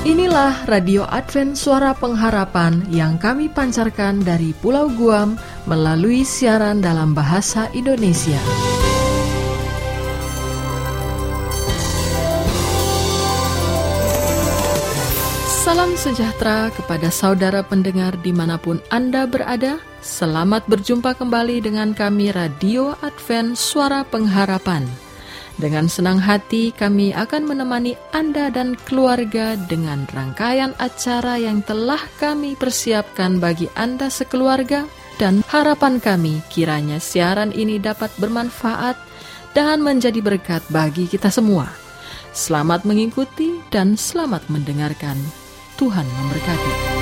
Inilah Radio Advent Suara Pengharapan yang kami pancarkan dari Pulau Guam melalui siaran dalam bahasa Indonesia. Salam sejahtera kepada saudara pendengar dimanapun Anda berada. Selamat berjumpa kembali dengan kami Radio Advent Suara Pengharapan. Dengan senang hati kami akan menemani Anda dan keluarga dengan rangkaian acara yang telah kami persiapkan bagi Anda sekeluarga, dan harapan kami kiranya siaran ini dapat bermanfaat dan menjadi berkat bagi kita semua. Selamat mengikuti dan selamat mendengarkan. Tuhan memberkati.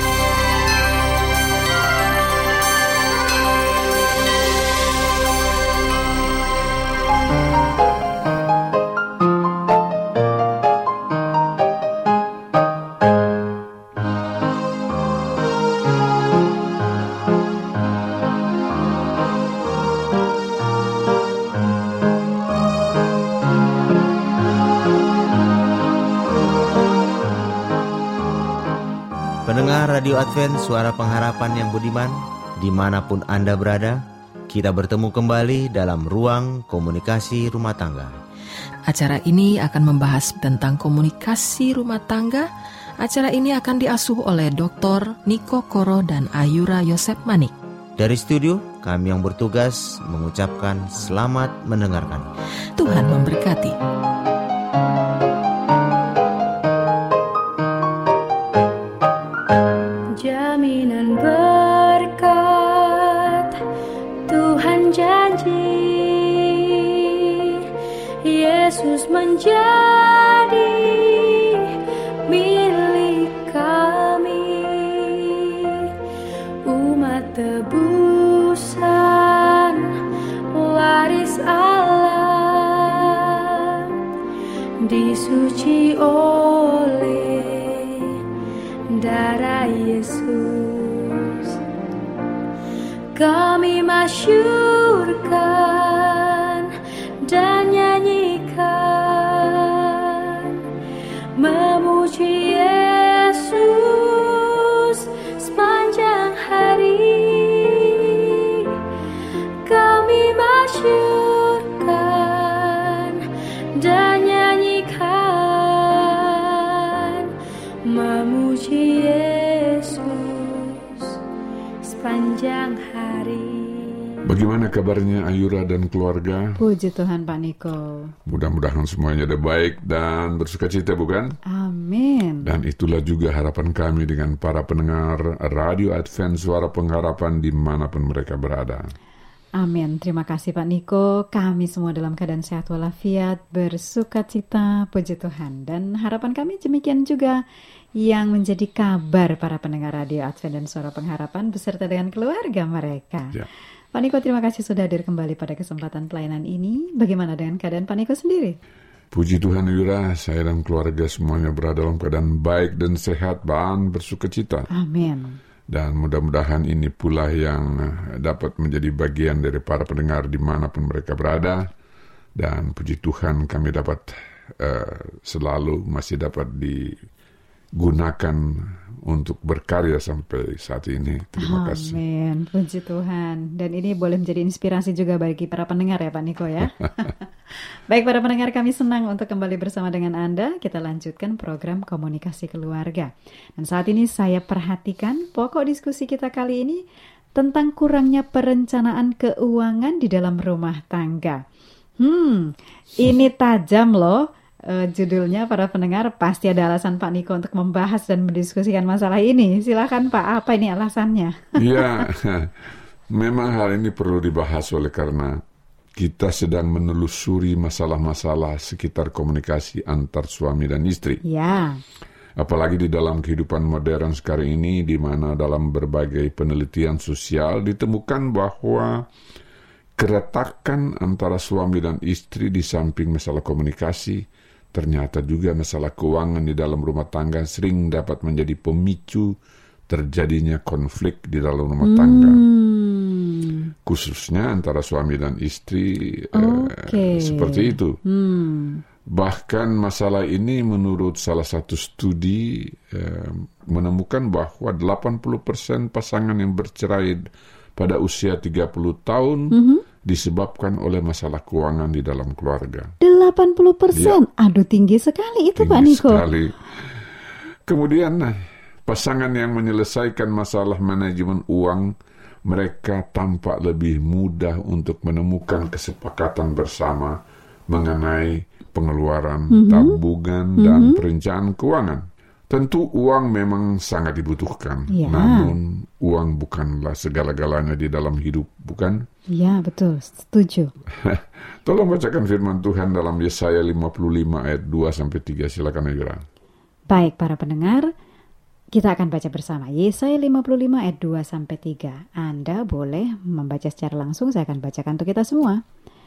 Pendengar Radio Advent Suara Pengharapan yang budiman, dimanapun Anda berada, kita bertemu kembali dalam ruang komunikasi rumah tangga. Acara ini akan membahas tentang komunikasi rumah tangga. Acara ini akan diasuh oleh Dr. Niko Koro dan Ayura Yosep Manik. Dari studio, kami yang bertugas mengucapkan selamat mendengarkan. Tuhan memberkati. Jaminan berkat Tuhan janji, Yesus menjadi milik kami, umat tebusan waris Allah, disuci oleh darah Yesus. Kami masyurkan dan nyanyikan, memuji Yesus sepanjang hari. Kami masyurkan dan nyanyikan, memuji Yesus sepanjang hari. Bagaimana kabarnya Ayura dan keluarga? Puji Tuhan Pak Niko. Mudah-mudahan semuanya ada baik dan bersukacita, bukan? Amin. Dan itulah juga harapan kami dengan para pendengar Radio Advent Suara Pengharapan dimanapun mereka berada. Amin. Terima kasih Pak Niko. Kami semua dalam keadaan sehat walafiat, bersukacita, puji Tuhan. Dan harapan kami demikian juga yang menjadi kabar para pendengar Radio Advent dan Suara Pengharapan beserta dengan keluarga mereka. Ya. Pak Niko, terima kasih sudah hadir kembali pada kesempatan pelayanan ini. Bagaimana dengan keadaan Pak Niko sendiri? Puji Tuhan Ayura, saya dan keluarga semuanya berada dalam keadaan baik dan sehat dan bersukacita. Amin. Dan mudah-mudahan ini pula yang dapat menjadi bagian dari para pendengar dimanapun mereka berada. Dan puji Tuhan kami dapat selalu masih dapat digunakan untuk berkarya sampai saat ini. Terima kasih. Amin, puji Tuhan. Dan ini boleh menjadi inspirasi juga bagi para pendengar ya Pak Niko ya. Baik para pendengar, kami senang untuk kembali bersama dengan Anda. Kita lanjutkan program komunikasi keluarga. Dan saat ini saya perhatikan pokok diskusi kita kali ini tentang kurangnya perencanaan keuangan di dalam rumah tangga. Ini tajam loh. Judulnya para pendengar, pasti ada alasan Pak Niko untuk membahas dan mendiskusikan masalah ini. Silakan Pak, apa ini alasannya? Ya, memang hal ini perlu dibahas oleh karena kita sedang menelusuri masalah-masalah sekitar komunikasi antar suami dan istri. Ya. Apalagi di dalam kehidupan modern sekarang ini, di mana dalam berbagai penelitian sosial ditemukan bahwa keretakan antara suami dan istri di samping masalah komunikasi, ternyata juga masalah keuangan di dalam rumah tangga sering dapat menjadi pemicu terjadinya konflik di dalam rumah tangga. Khususnya antara suami dan istri, seperti itu. Bahkan masalah ini menurut salah satu studi menemukan bahwa 80% pasangan yang bercerai pada usia 30 tahun disebabkan oleh masalah keuangan di dalam keluarga. 80%? Ya. Aduh, tinggi sekali itu, Pak Niko. Sekali. Kemudian pasangan yang menyelesaikan masalah manajemen uang, mereka tampak lebih mudah untuk menemukan kesepakatan bersama mengenai pengeluaran, tabungan, dan perencanaan keuangan. Tentu uang memang sangat dibutuhkan, namun uang bukanlah segala-galanya di dalam hidup, bukan? Ya, betul, setuju. Tolong bacakan firman Tuhan dalam Yesaya 55 ayat 2-3, silakan Ayura. Baik, para pendengar, kita akan baca bersama Yesaya 55 ayat 2-3. Anda boleh membaca secara langsung, saya akan bacakan untuk kita semua.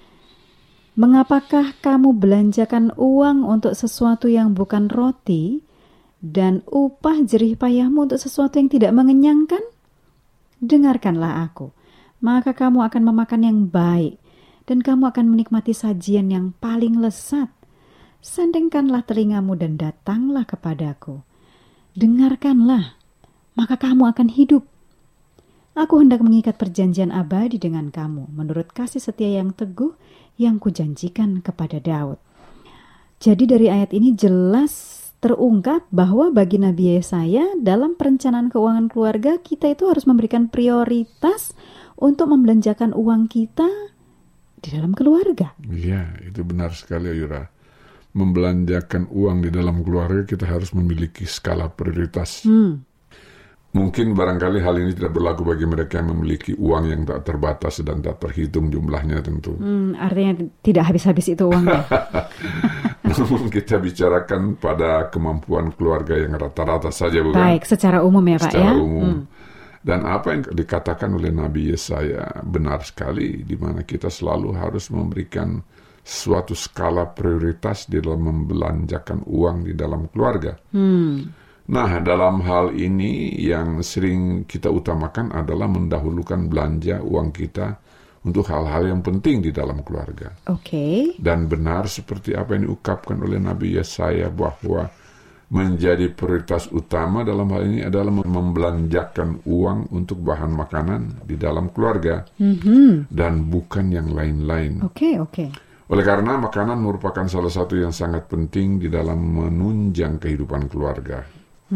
Mengapakah kamu belanjakan uang untuk sesuatu yang bukan roti, dan upah jerih payahmu untuk sesuatu yang tidak mengenyangkan? Dengarkanlah aku, maka kamu akan memakan yang baik, dan kamu akan menikmati sajian yang paling lezat. Sandengkanlah telingamu dan datanglah kepadaku. Dengarkanlah, maka kamu akan hidup. Aku hendak mengikat perjanjian abadi dengan kamu, menurut kasih setia yang teguh yang kujanjikan kepada Daud. Jadi dari ayat ini jelas terungkap bahwa bagi Nabi Yesaya dalam perencanaan keuangan keluarga, kita itu harus memberikan prioritas untuk membelanjakan uang kita di dalam keluarga. Iya, itu benar sekali, Ayura. Membelanjakan uang di dalam keluarga, kita harus memiliki skala prioritas. Mungkin barangkali hal ini tidak berlaku bagi mereka yang memiliki uang yang tak terbatas dan tak terhitung jumlahnya tentu. Artinya tidak habis-habis itu uangnya. Namun kita bicarakan pada kemampuan keluarga yang rata-rata saja, bukan? Baik, secara umum ya Pak ya. Secara umum. Dan apa yang dikatakan oleh Nabi Yesaya benar sekali, di mana kita selalu harus memberikan suatu skala prioritas di dalam membelanjakan uang di dalam keluarga. Nah, dalam hal ini yang sering kita utamakan adalah mendahulukan belanja uang kita untuk hal-hal yang penting di dalam keluarga. Oke. Dan benar seperti apa yang diungkapkan oleh Nabi Yesaya bahwa menjadi prioritas utama dalam hal ini adalah membelanjakan uang untuk bahan makanan di dalam keluarga dan bukan yang lain-lain. Oke. Oleh karena makanan merupakan salah satu yang sangat penting di dalam menunjang kehidupan keluarga.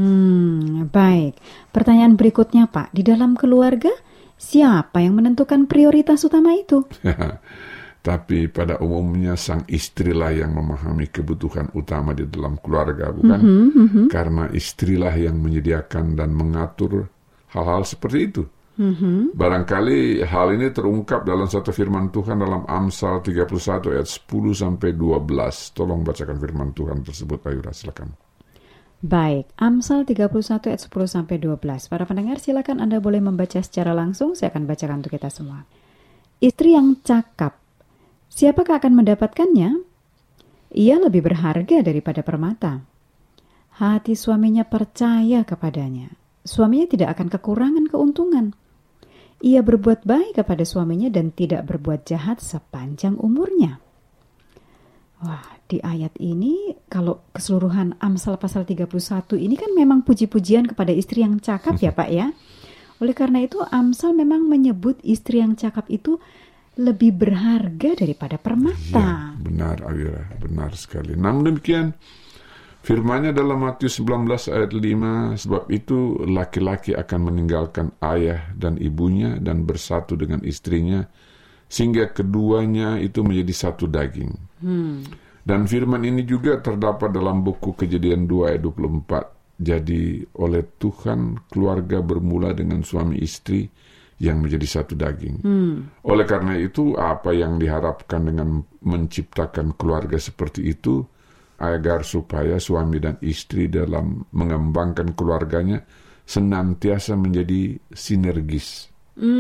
Baik. Pertanyaan berikutnya, Pak. Di dalam keluarga, siapa yang menentukan prioritas utama itu? Tapi pada umumnya sang istrilah yang memahami kebutuhan utama di dalam keluarga, bukan? Karena istrilah yang menyediakan dan mengatur hal-hal seperti itu. Barangkali hal ini terungkap dalam satu firman Tuhan dalam Amsal 31 ayat 10-12. Tolong bacakan firman Tuhan tersebut, Ayura, silakan. Baik, Amsal 31 ayat 10-12. Para pendengar, silakan Anda boleh membaca secara langsung, saya akan bacakan untuk kita semua. Istri yang cakap, siapakah akan mendapatkannya? Ia lebih berharga daripada permata. Hati suaminya percaya kepadanya. Suaminya tidak akan kekurangan keuntungan. Ia berbuat baik kepada suaminya dan tidak berbuat jahat sepanjang umurnya. Wah, di ayat ini kalau keseluruhan Amsal pasal 31 ini kan memang puji-pujian kepada istri yang cakap ya Pak ya. Oleh karena itu Amsal memang menyebut istri yang cakap itu lebih berharga daripada permata. Ya, benar Ayura, benar sekali. Namun demikian firman-Nya dalam Matius 19 ayat 5, sebab itu laki-laki akan meninggalkan ayah dan ibunya dan bersatu dengan istrinya, sehingga keduanya itu menjadi satu daging. Dan firman ini juga terdapat dalam buku Kejadian 2 ayat 24. Jadi oleh Tuhan keluarga bermula dengan suami istri yang menjadi satu daging. Oleh karena itu apa yang diharapkan dengan menciptakan keluarga seperti itu, agar supaya suami dan istri dalam mengembangkan keluarganya senantiasa menjadi sinergis.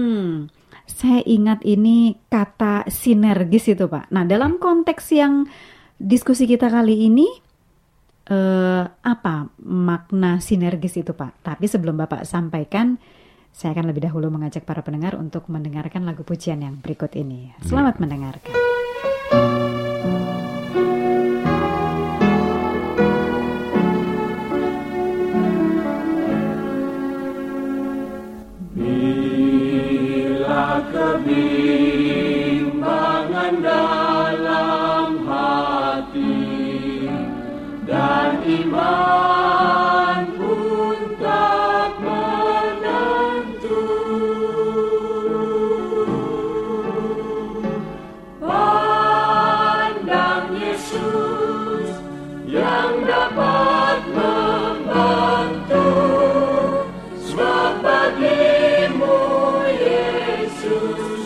Saya ingat ini kata sinergis itu Pak. Nah dalam konteks yang diskusi kita kali ini, apa makna sinergis itu Pak? Tapi sebelum Bapak sampaikan, saya akan lebih dahulu mengajak para pendengar untuk mendengarkan lagu pujian yang berikut ini. Selamat mendengarkan. iman pun tak menentu. Pandang Yesus yang dapat membantu, sebab bagimu Yesus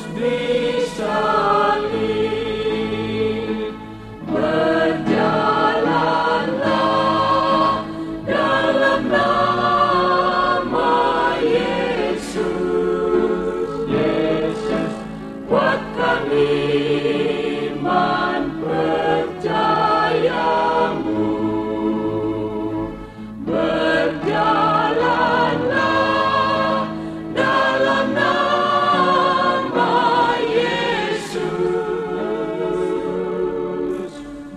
disalib. Berjalanlah dalam nama Yesus. Yesus kuatkan iman percayamu. Berjalanlah dalam nama Yesus.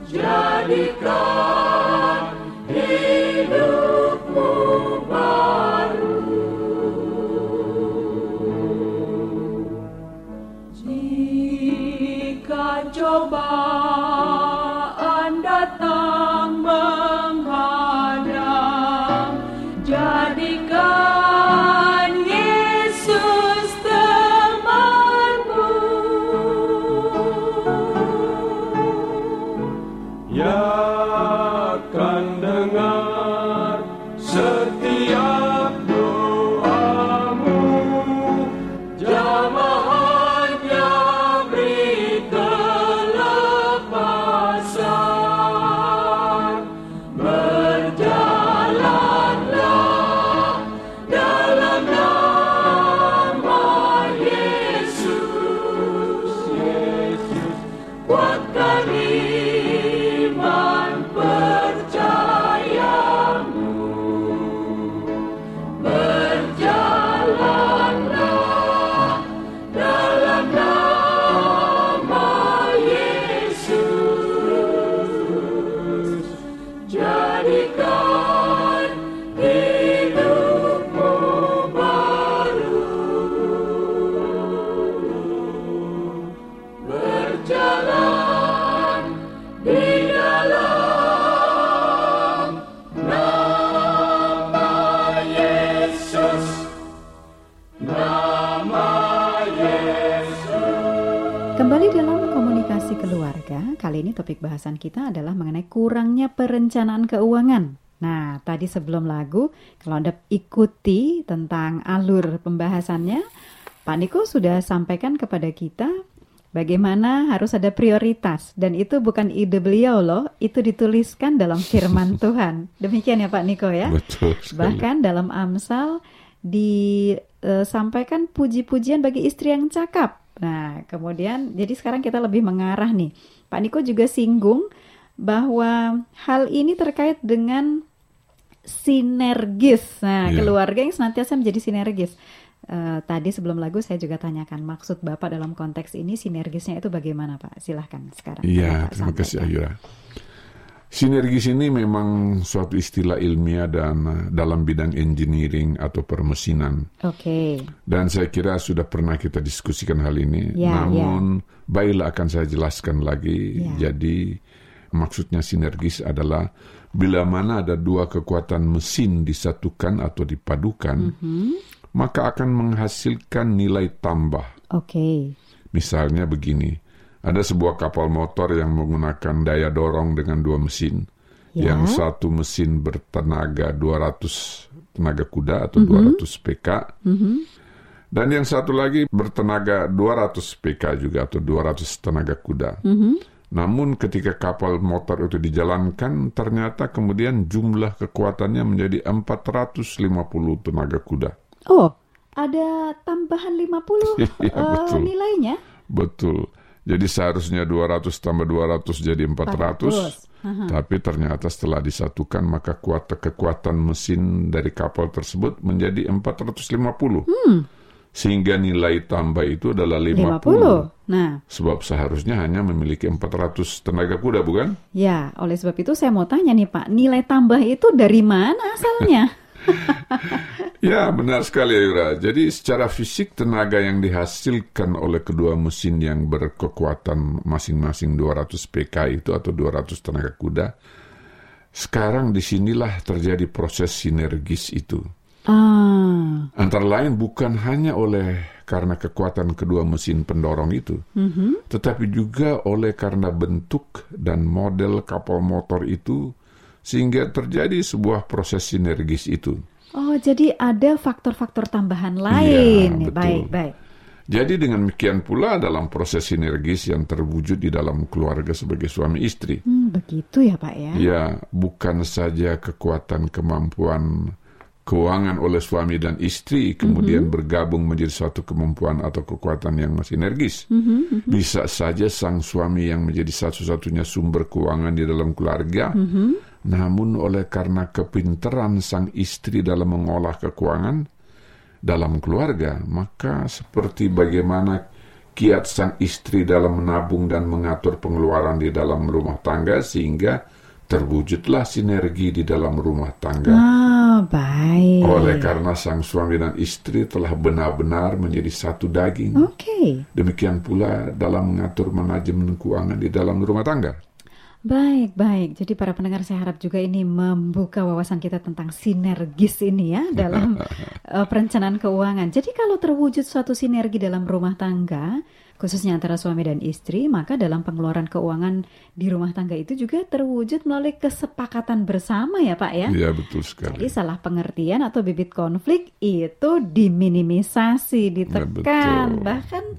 Jadikan hidupmu baru. Jika cobaan datang menghadang, jadikan Yesus temanmu. Ia akan dengar setiap doamu. Jamahannya beri kelepasan. Berjalanlah dalam nama Yesus. Yesus kuatkan iman percayamu. Berjalanlah dalam nama Yesus. Jadikan hidupmu baru. Berjalan di dalam nama Yesus. Nama Yesus. Kembali dalam komunikasi keluarga, kali ini topik bahasan kita adalah mengenai kurangnya perencanaan keuangan. Nah, tadi sebelum lagu, kalau Anda ikuti tentang alur pembahasannya, Pak Niko sudah sampaikan kepada kita bagaimana harus ada prioritas. Dan itu bukan ide beliau loh, itu dituliskan dalam firman Tuhan. Demikian ya Pak Niko ya? Betul sekali. Bahkan dalam Amsal disampaikan puji-pujian bagi istri yang cakap. Nah, kemudian jadi sekarang kita lebih mengarah nih. Pak Niko juga singgung bahwa hal ini terkait dengan sinergis. Nah, keluarga yang senantiasa menjadi sinergis. Tadi sebelum lagu saya juga tanyakan maksud Bapak dalam konteks ini sinergisnya itu bagaimana Pak? Silahkan sekarang. Iya, terima kasih Ayura. Sinergis ini memang suatu istilah ilmiah dan dalam bidang engineering atau permesinan. Oke. Dan saya kira sudah pernah kita diskusikan hal ini. Namun baiklah akan saya jelaskan lagi. Jadi maksudnya sinergis adalah bila mana ada dua kekuatan mesin disatukan atau dipadukan, maka akan menghasilkan nilai tambah. Oke. Misalnya begini. Ada sebuah kapal motor yang menggunakan daya dorong dengan dua mesin. Yang satu mesin bertenaga 200 tenaga kuda atau 200 PK. Dan yang satu lagi bertenaga 200 PK juga atau 200 tenaga kuda. Namun ketika kapal motor itu dijalankan, ternyata kemudian jumlah kekuatannya menjadi 450 tenaga kuda. Oh, ada tambahan 50 betul. Nilainya? Betul. Jadi seharusnya 200 tambah 200 jadi 400. Tapi ternyata setelah disatukan maka kekuatan mesin dari kapal tersebut menjadi 450. Sehingga nilai tambah itu adalah 50. Nah, sebab seharusnya hanya memiliki 400 tenaga kuda, bukan? Ya, oleh sebab itu saya mau tanya nih Pak, nilai tambah itu dari mana asalnya? Ya, benar sekali Ayura. Jadi secara fisik tenaga yang dihasilkan oleh kedua mesin yang berkekuatan masing-masing 200 PK itu atau 200 tenaga kuda Sekarang disinilah terjadi proses sinergis itu. Ah, Antara lain bukan hanya karena kekuatan kedua mesin pendorong itu, tetapi juga karena bentuk dan model kapal motor itu, sehingga terjadi sebuah proses sinergis itu. oh jadi ada faktor-faktor tambahan lain. Iya, betul. Baik. Jadi dengan demikian pula dalam proses sinergis yang terwujud di dalam keluarga sebagai suami istri. Begitu ya Pak ya? Ya, bukan saja kekuatan kemampuan keuangan oleh suami dan istri kemudian bergabung menjadi suatu kemampuan atau kekuatan yang sinergis. Bisa saja sang suami yang menjadi satu-satunya sumber keuangan di dalam keluarga, namun karena kepintaran sang istri dalam mengolah keuangan dalam keluarga, maka seperti bagaimana kiat sang istri dalam menabung dan mengatur pengeluaran di dalam rumah tangga sehingga terwujudlah sinergi di dalam rumah tangga. Baik. Oleh karena sang suami dan istri telah benar-benar menjadi satu daging. Oke. Demikian pula dalam mengatur manajemen keuangan di dalam rumah tangga. Baik. Jadi para pendengar, saya harap juga ini membuka wawasan kita tentang sinergis ini ya dalam perencanaan keuangan. Jadi kalau terwujud suatu sinergi dalam rumah tangga, khususnya antara suami dan istri, maka dalam pengeluaran keuangan di rumah tangga itu juga terwujud melalui kesepakatan bersama ya Pak ya? Iya, betul sekali. Jadi salah pengertian atau bibit konflik itu diminimisasi, ditekan, bahkan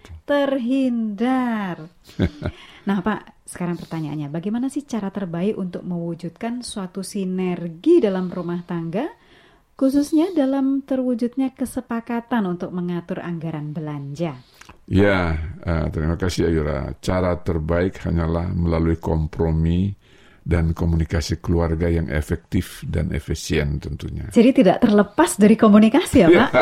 terhindar. Nah Pak, sekarang pertanyaannya, bagaimana sih cara terbaik untuk mewujudkan suatu sinergi dalam rumah tangga, khususnya dalam terwujudnya kesepakatan untuk mengatur anggaran belanja? Ya, terima kasih Ayura. Cara terbaik hanyalah melalui kompromi dan komunikasi keluarga yang efektif dan efisien tentunya. Jadi tidak terlepas dari komunikasi ya Pak?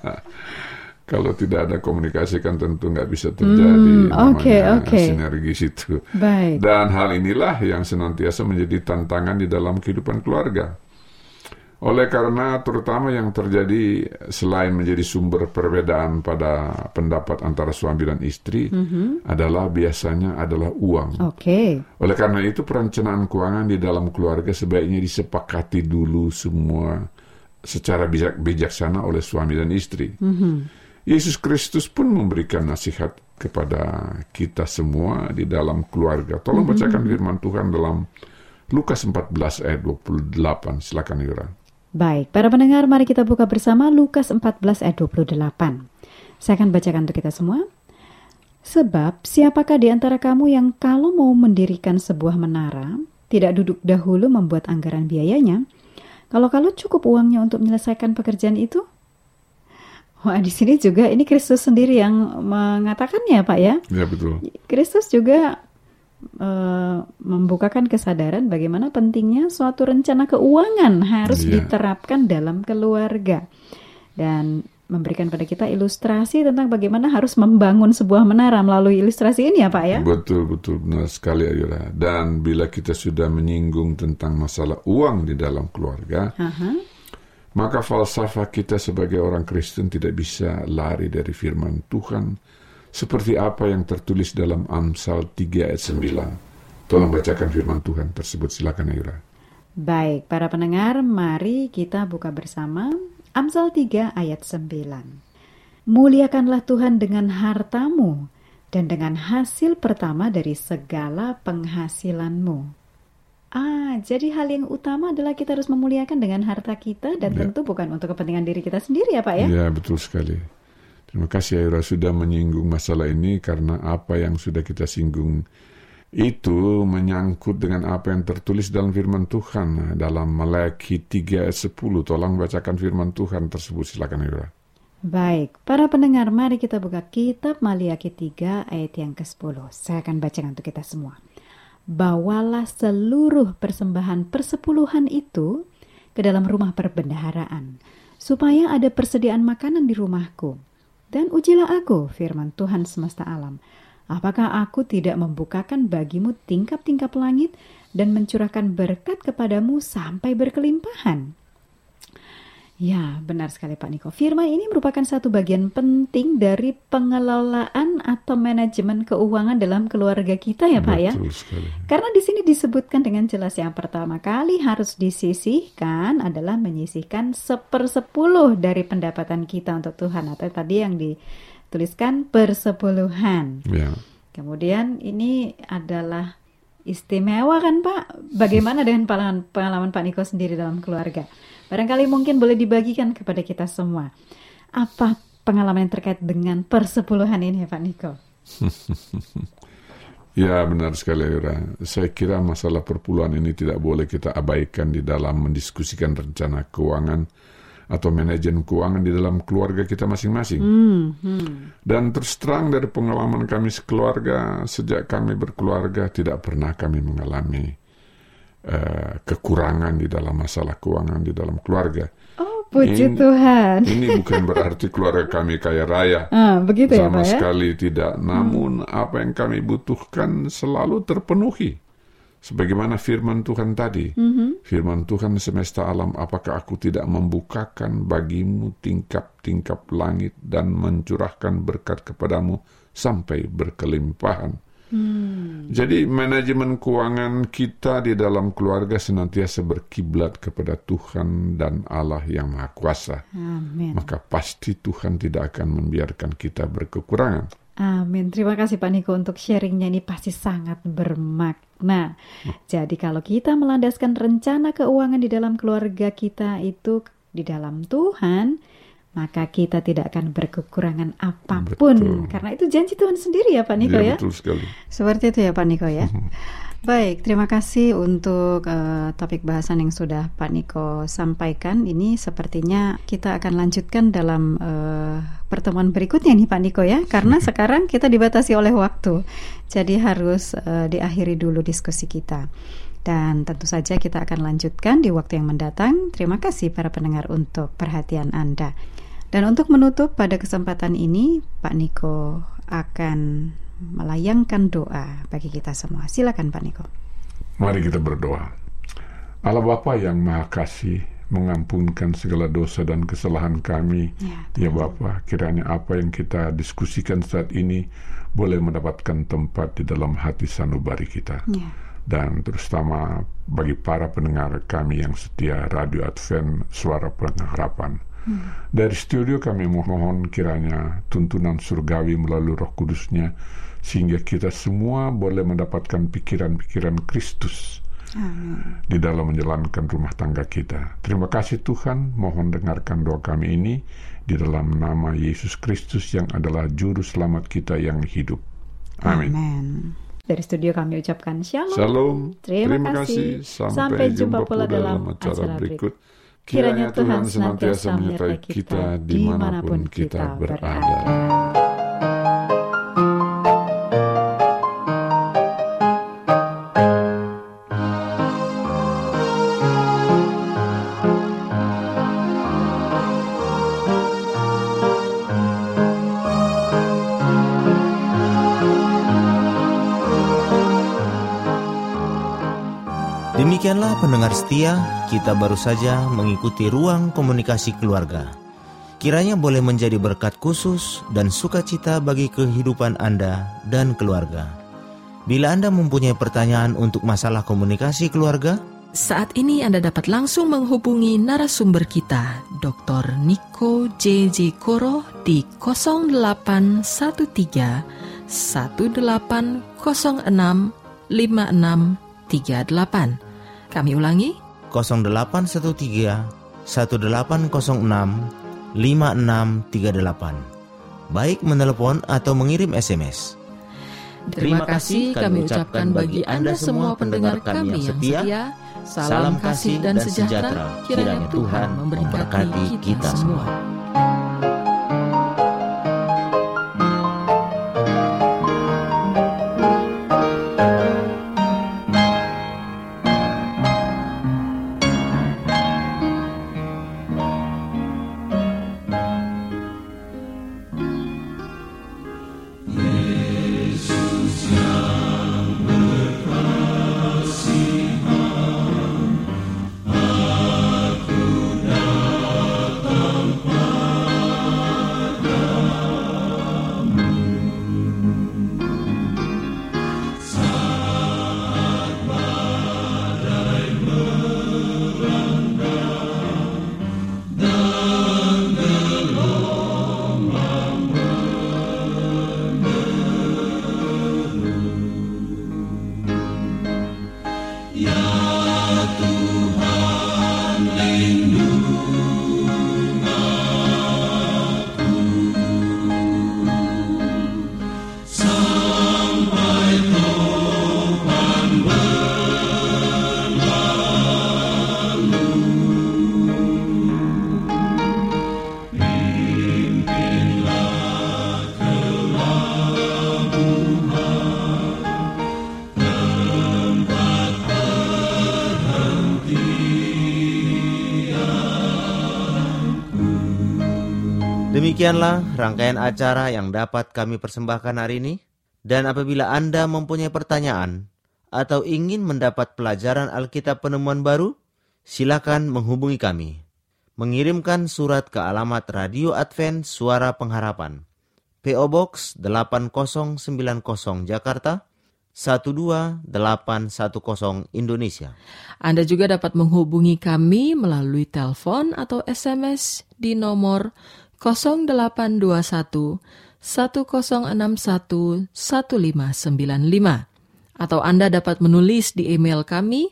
Kalau tidak ada komunikasi kan tentu nggak bisa terjadi namanya sinergis itu. Baik. Dan hal inilah yang senantiasa menjadi tantangan di dalam kehidupan keluarga. Oleh karena terutama yang terjadi selain menjadi sumber perbedaan pada pendapat antara suami dan istri biasanya adalah uang. Oleh karena itu perencanaan keuangan di dalam keluarga sebaiknya disepakati dulu semua secara bijaksana oleh suami dan istri. Yesus Kristus pun memberikan nasihat kepada kita semua di dalam keluarga. Tolong bacakan firman Tuhan dalam Lukas 14 ayat 28. Silakan Yura. Baik, para pendengar, mari kita buka bersama Lukas 14 ayat 28. Saya akan bacakan untuk kita semua. Sebab siapakah di antara kamu yang kalau mau mendirikan sebuah menara, tidak duduk dahulu membuat anggaran biayanya, kalau cukup uangnya untuk menyelesaikan pekerjaan itu? Wah, di sini juga ini Kristus sendiri yang mengatakannya, Pak ya? Ya, betul. Kristus juga membukakan kesadaran bagaimana pentingnya suatu rencana keuangan harus diterapkan dalam keluarga. Dan memberikan pada kita ilustrasi tentang bagaimana harus membangun sebuah menara melalui ilustrasi ini ya Pak ya? Betul, benar sekali Ayura. Dan bila kita sudah menyinggung tentang masalah uang di dalam keluarga, maka falsafah kita sebagai orang Kristen tidak bisa lari dari firman Tuhan seperti apa yang tertulis dalam Amsal 3 ayat 9. Tolong bacakan firman Tuhan tersebut, silakan Ayura. Baik, para pendengar, mari kita buka bersama Amsal 3 ayat 9. Muliakanlah Tuhan dengan hartamu dan dengan hasil pertama dari segala penghasilanmu. Jadi hal yang utama adalah kita harus memuliakan dengan harta kita dan tentu bukan untuk kepentingan diri kita sendiri ya Pak ya? Ya, betul sekali. Terima kasih Ayura sudah menyinggung masalah ini karena apa yang sudah kita singgung itu menyangkut dengan apa yang tertulis dalam firman Tuhan dalam Maleakhi 3 ayat 10. Tolong bacakan firman Tuhan tersebut, silakan Ayura. Baik, para pendengar, mari kita buka kitab Maleakhi 3 ayat yang ke-10. Saya akan bacakan untuk kita semua. Bawalah seluruh persembahan persepuluhan itu ke dalam rumah perbendaharaan, supaya ada persediaan makanan di rumahku. Dan ujilah aku, firman Tuhan semesta alam, apakah aku tidak membukakan bagimu tingkap-tingkap langit dan mencurahkan berkat kepadamu sampai berkelimpahan? Ya, benar sekali Pak Niko. Firman ini merupakan satu bagian penting dari pengelolaan atau manajemen keuangan dalam keluarga kita ya Pak ya. Betul sekali. Karena di sini disebutkan dengan jelas yang pertama kali harus disisihkan adalah menyisihkan 1/10 dari pendapatan kita untuk Tuhan, atau tadi yang dituliskan persepuluhan. Ya. Kemudian ini adalah istimewa kan Pak? Bagaimana dengan pengalaman Pak Niko sendiri dalam keluarga? Barangkali mungkin boleh dibagikan kepada kita semua. Apa pengalaman yang terkait dengan persepuluhan ini Pak Niko? Ya, benar sekali Ira. Saya kira masalah perpuluhan ini tidak boleh kita abaikan di dalam mendiskusikan rencana keuangan atau manajemen keuangan di dalam keluarga kita masing-masing. Dan terus terang dari pengalaman kami sekeluarga, sejak kami berkeluarga tidak pernah kami mengalami kekurangan di dalam masalah keuangan di dalam keluarga. Oh, puji Tuhan. Ini bukan berarti keluarga kami kaya raya. Begitu ya Sama Pak ya? sekali tidak. Namun apa yang kami butuhkan selalu terpenuhi. Sebagaimana firman Tuhan tadi. Firman Tuhan semesta alam, apakah aku tidak membukakan bagimu tingkap-tingkap langit dan mencurahkan berkat kepadamu sampai berkelimpahan. Jadi manajemen keuangan kita di dalam keluarga senantiasa berkiblat kepada Tuhan dan Allah yang Maha Kuasa. Amin. Maka pasti Tuhan tidak akan membiarkan kita berkekurangan. Amin. Terima kasih Pak Niko untuk sharingnya, ini pasti sangat bermakna. Jadi kalau kita melandaskan rencana keuangan di dalam keluarga kita itu di dalam Tuhan, maka kita tidak akan berkekurangan apapun. Betul. Karena itu janji Tuhan sendiri ya Pak Niko ya? Betul sekali. Seperti itu ya Pak Niko ya. Baik, terima kasih untuk topik bahasan yang sudah Pak Niko sampaikan. Ini sepertinya kita akan lanjutkan dalam pertemuan berikutnya nih Pak Niko ya. Karena sekarang kita dibatasi oleh waktu. Jadi harus diakhiri dulu diskusi kita. Dan tentu saja kita akan lanjutkan di waktu yang mendatang. Terima kasih para pendengar untuk perhatian Anda. Dan untuk menutup pada kesempatan ini, Pak Niko akan melayangkan doa bagi kita semua. Silakan Pak Niko. Mari kita berdoa. Allah Bapa yang Maha Kasih, mengampunkan segala dosa dan kesalahan kami. Ya Bapa, kiranya apa yang kita diskusikan saat ini boleh mendapatkan tempat di dalam hati sanubari kita. Dan terutama bagi para pendengar kami yang setia Radio Advent Suara Pengharapan. Dari studio kami mohon kiranya tuntunan surgawi melalui Roh Kudus-Nya, sehingga kita semua boleh mendapatkan pikiran-pikiran Kristus. Amin. Di dalam menjalankan rumah tangga kita. Terima kasih Tuhan, mohon dengarkan doa kami ini di dalam nama Yesus Kristus yang adalah juru selamat kita yang hidup. Amin. Dari studio kami ucapkan shalom. Shalom. Terima kasih. Sampai jumpa pula dalam acara berikut. Kiranya Tuhan senantiasa menyertai kita dimanapun kita berada. Demikianlah pendengar setia, kita baru saja mengikuti ruang komunikasi keluarga. Kiranya boleh menjadi berkat khusus dan sukacita bagi kehidupan Anda dan keluarga. Bila Anda mempunyai pertanyaan untuk masalah komunikasi keluarga, saat ini Anda dapat langsung menghubungi narasumber kita, Dr. Niko J.J. Koro di 0813 1806 5638. Kami ulangi, 0813 1806 5638. Baik menelepon atau mengirim SMS. terima kasih kami ucapkan bagi Anda semua pendengar kami yang setia. Salam kasih dan sejahtera. Kiranya Tuhan memberkati kita semua. Demikianlah rangkaian acara yang dapat kami persembahkan hari ini. Dan apabila Anda mempunyai pertanyaan atau ingin mendapat pelajaran Alkitab Penemuan Baru, silakan menghubungi kami. Mengirimkan surat ke alamat Radio Advent Suara Pengharapan, P.O. Box 8090 Jakarta 12810 Indonesia. Anda juga dapat menghubungi kami melalui telepon atau SMS di nomor 0821 1061 1595. Atau Anda dapat menulis di email kami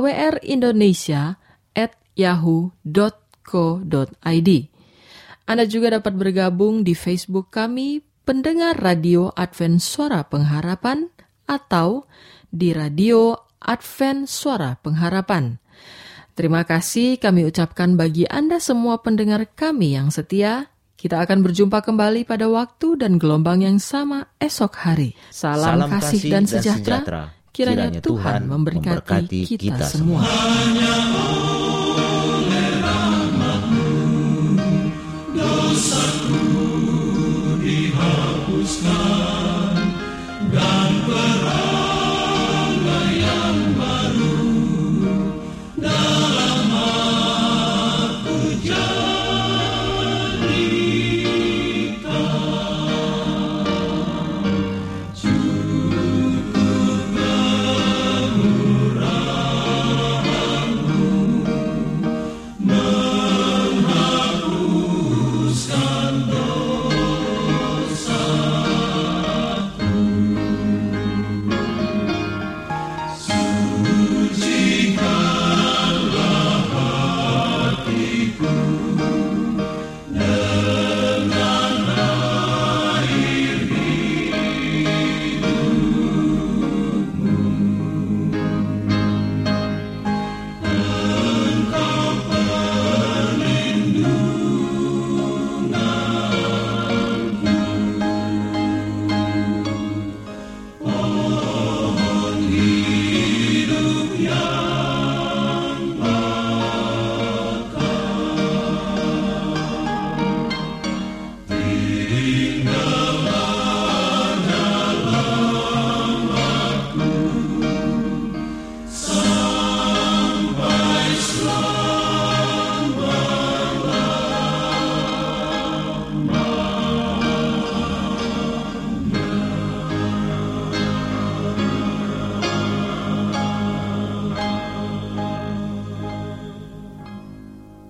awrindonesia@yahoo.co.id. Anda juga dapat bergabung di Facebook kami, Pendengar Radio Advent Suara Pengharapan, atau di Radio Advent Suara Pengharapan. Terima kasih kami ucapkan bagi Anda semua pendengar kami yang setia. Kita akan berjumpa kembali pada waktu dan gelombang yang sama esok hari. Salam kasih dan sejahtera. Kiranya Tuhan memberkati kita semua.